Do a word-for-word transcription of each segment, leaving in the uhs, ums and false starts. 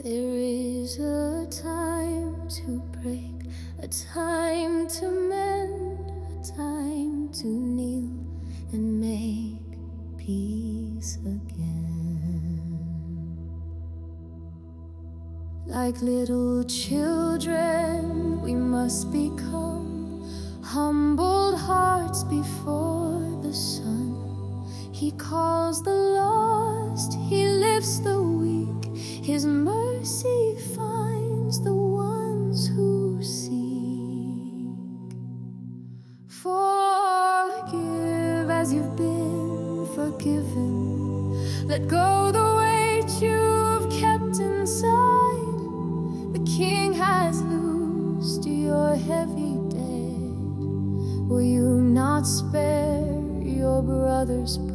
There is a time to break, a time to mend, a time to kneel and make peace again. Like little children, we must become humbled hearts before the sun. He calls the lost, he lifts the weak. His mercy finds the ones who seek. Forgive as you've been forgiven. Let go the weight you've kept inside. The King has loosed your heavy debt. Will you not spare your brother's pride?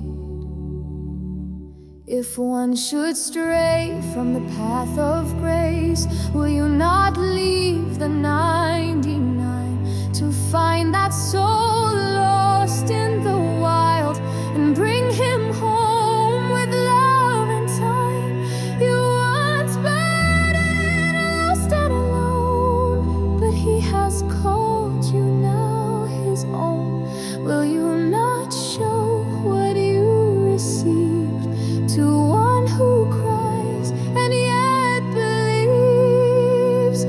If one should stray from the path of grace, will you not leave the ninety-nine to find that soul lost in the wild and bring him home with love and time? You once burdened, lost and alone, but he has called you now his own. Will you not show what you received to one who cries and yet believes?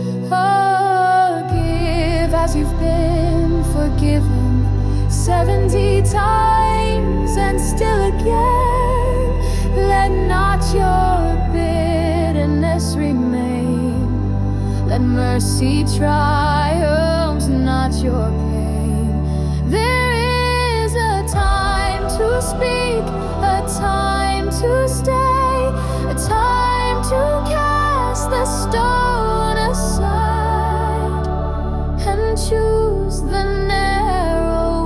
Forgive as you've been forgiven, seventy times and still again. Let not your bitterness remain. Let mercy triumph, not your pain. There is a time to speak, a time to stay, a time to cast the stone aside and choose the narrow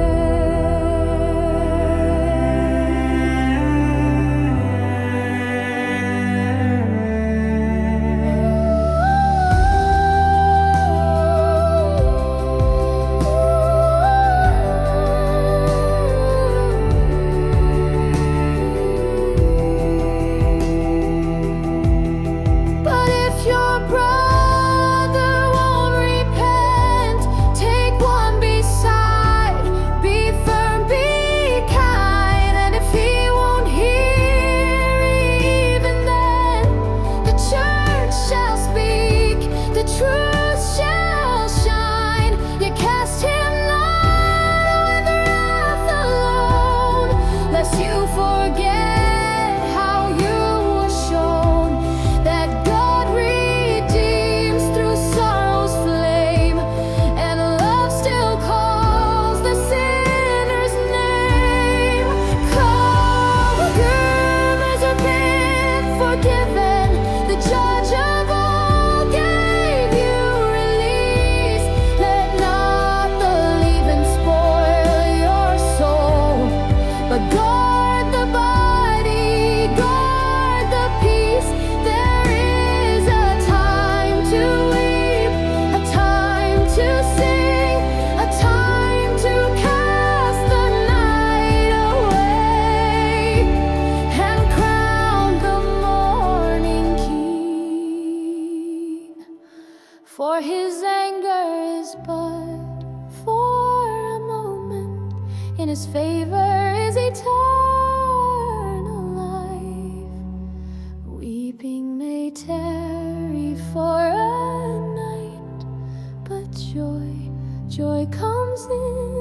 For his anger is but for a moment, in his favor is eternal life. Weeping may tarry for a night, but joy, joy comes in